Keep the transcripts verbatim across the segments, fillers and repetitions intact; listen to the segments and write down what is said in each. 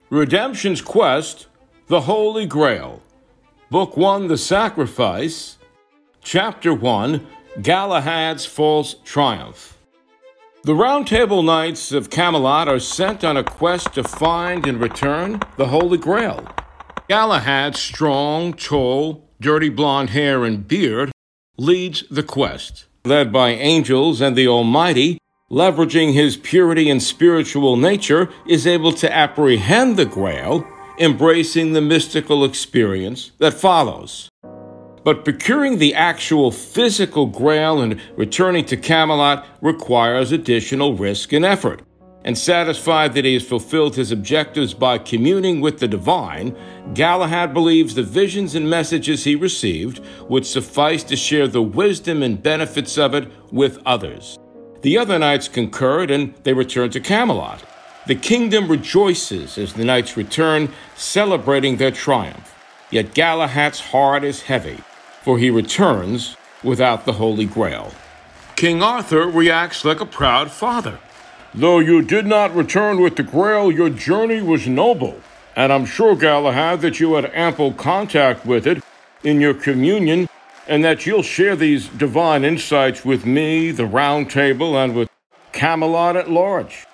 Redemption's Quest, The Holy Grail. Book one, The Sacrifice. Chapter one, Galahad's False Triumph. The Round Table Knights of Camelot are sent on a quest to find and return the Holy Grail. Galahad, strong, tall, dirty blonde hair and beard, leads the quest. Led by angels and the Almighty, leveraging his purity and spiritual nature, is able to apprehend the Grail, embracing the mystical experience that follows. But procuring the actual physical Grail and returning to Camelot requires additional risk and effort. And satisfied that he has fulfilled his objectives by communing with the divine, Galahad believes the visions and messages he received would suffice to share the wisdom and benefits of it with others. The other knights concurred, and they returned to Camelot. The kingdom rejoices as the knights return, celebrating their triumph. Yet Galahad's heart is heavy, for he returns without the Holy Grail. King Arthur reacts like a proud father. Though you did not return with the Grail, your journey was noble, and I'm sure, Galahad, that you had ample contact with it in your communion, and that you'll share these divine insights with me, the Round Table, and with Camelot at large.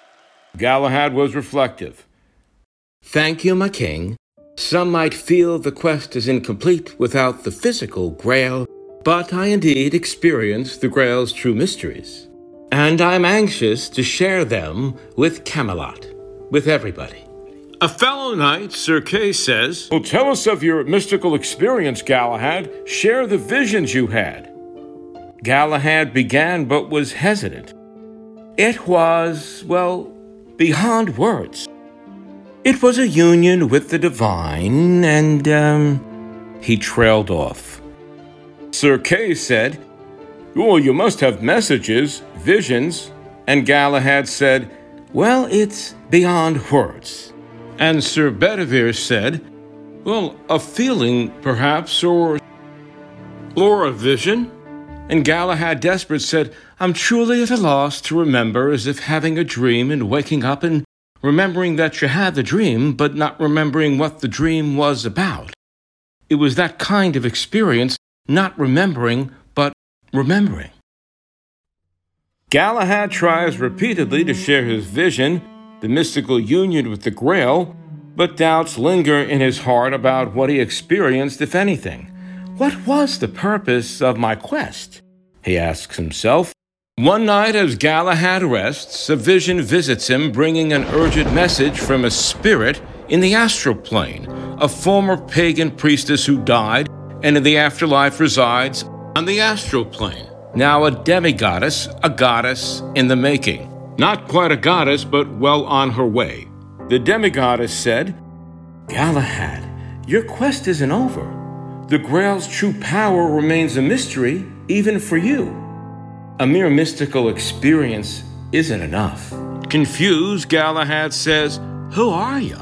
Galahad was reflective. Thank you, my king. Some might feel the quest is incomplete without the physical Grail, but I indeed experienced the Grail's true mysteries. And I'm anxious to share them with Camelot, with everybody. A fellow knight, Sir Kay, says, Well, tell us of your mystical experience, Galahad. Share the visions you had. Galahad began but was hesitant. It was, well, beyond words. It was a union with the divine, and, um, he trailed off. Sir Kay said, Well, you must have messages, visions. And Galahad said, Well, it's beyond words. And Sir Bedivere said, Well, a feeling, perhaps, or, or a vision? And Galahad, desperate, said, I'm truly at a loss to remember, as if having a dream and waking up and remembering that you had the dream, but not remembering what the dream was about. It was that kind of experience, not remembering, but remembering. Galahad tries repeatedly to share his vision, the mystical union with the Grail, but doubts linger in his heart about what he experienced, if anything. What was the purpose of my quest? He asks himself. One night, as Galahad rests, a vision visits him, bringing an urgent message from a spirit in the astral plane, a former pagan priestess who died and in the afterlife resides on the astral plane. Now a demigoddess, a goddess in the making. Not quite a goddess, but well on her way. The demigoddess said, Galahad, your quest isn't over. The Grail's true power remains a mystery, even for you. A mere mystical experience isn't enough. Confused, Galahad says, Who are you?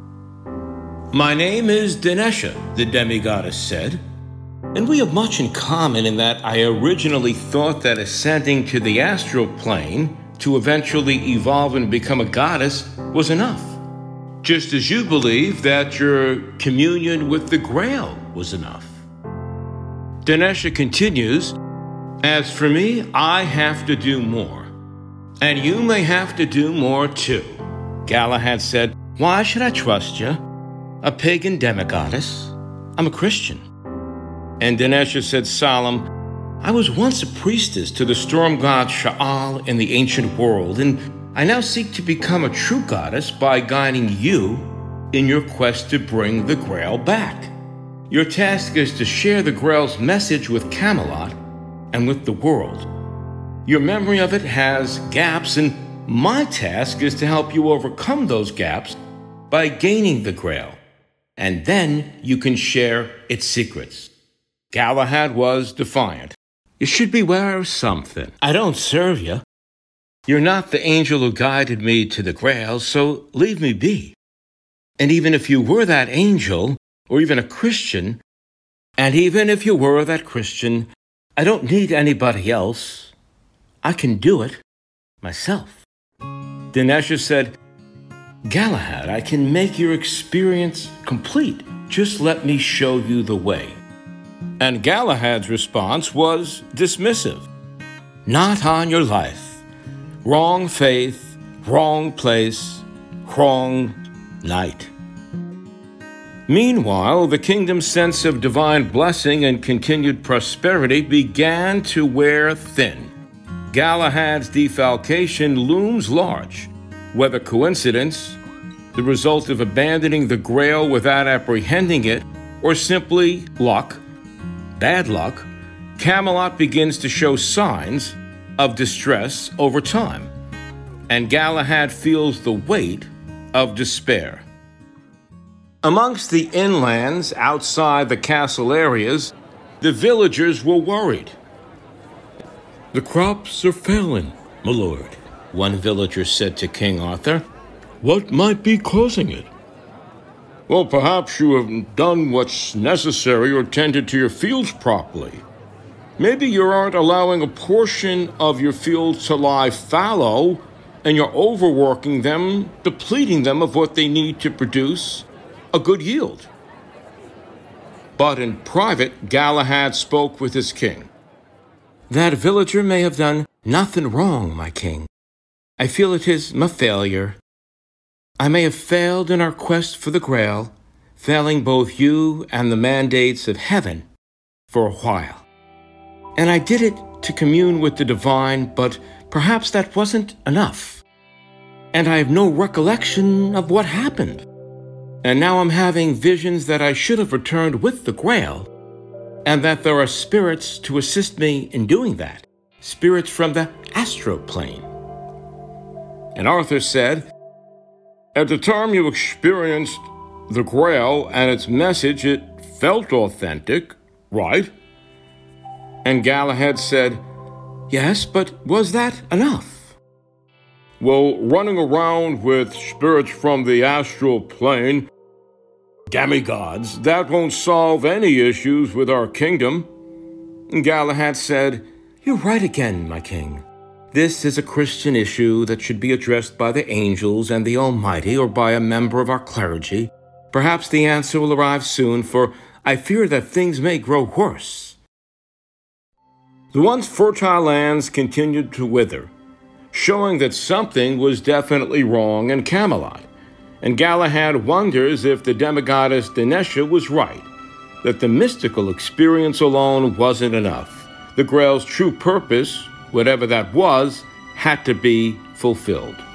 My name is Dinesha, the demigoddess said. And we have much in common in that I originally thought that ascending to the astral plane to eventually evolve and become a goddess was enough. Just as you believe that your communion with the Grail was enough. Dinesha continues, As for me, I have to do more. And you may have to do more too. Galahad said, Why should I trust you? A pagan demigoddess? I'm a Christian. And Dinesha said, solemn, I was once a priestess to the storm god Sha'al in the ancient world, and I now seek to become a true goddess by guiding you in your quest to bring the Grail back. Your task is to share the Grail's message with Camelot and with the world. Your memory of it has gaps, and my task is to help you overcome those gaps by gaining the Grail, and then you can share its secrets. Galahad was defiant. You should beware of something. I don't serve you. You're not the angel who guided me to the Grail, so leave me be. And even if you were that angel, or even a Christian, and even if you were that Christian, I don't need anybody else. I can do it myself. Dinesha said, Galahad, I can make your experience complete. Just let me show you the way. And Galahad's response was dismissive. Not on your life. Wrong faith, wrong place, wrong night. Meanwhile, the kingdom's sense of divine blessing and continued prosperity began to wear thin. Galahad's defalcation looms large. Whether coincidence, the result of abandoning the Grail without apprehending it, or simply luck, bad luck, Camelot begins to show signs of distress over time, and Galahad feels the weight of despair. Amongst the inlands outside the castle areas, the villagers were worried. The crops are failing, my lord, one villager said to King Arthur. What might be causing it? Well, perhaps you haven't done what's necessary or tended to your fields properly. Maybe you aren't allowing a portion of your fields to lie fallow, and you're overworking them, depleting them of what they need to produce a good yield. But in private, Galahad spoke with his king. That villager may have done nothing wrong, my king. I feel it is my failure. I may have failed in our quest for the Grail, failing both you and the mandates of heaven for a while. And I did it to commune with the divine, but perhaps that wasn't enough. And I have no recollection of what happened. And now I'm having visions that I should have returned with the Grail, and that there are spirits to assist me in doing that, spirits from the astral plane. And Arthur said, at the time you experienced the Grail and its message, it felt authentic, right? And Galahad said, yes, but was that enough? Well, running around with spirits from the astral plane, demigods, that won't solve any issues with our kingdom. And Galahad said, you're right again, my king. This is a Christian issue that should be addressed by the angels and the Almighty or by a member of our clergy. Perhaps the answer will arrive soon, for I fear that things may grow worse. The once fertile lands continued to wither, showing that something was definitely wrong in Camelot. And Galahad wonders if the demigoddess Dinesha was right, that the mystical experience alone wasn't enough. The Grail's true purpose, whatever that was, had to be fulfilled.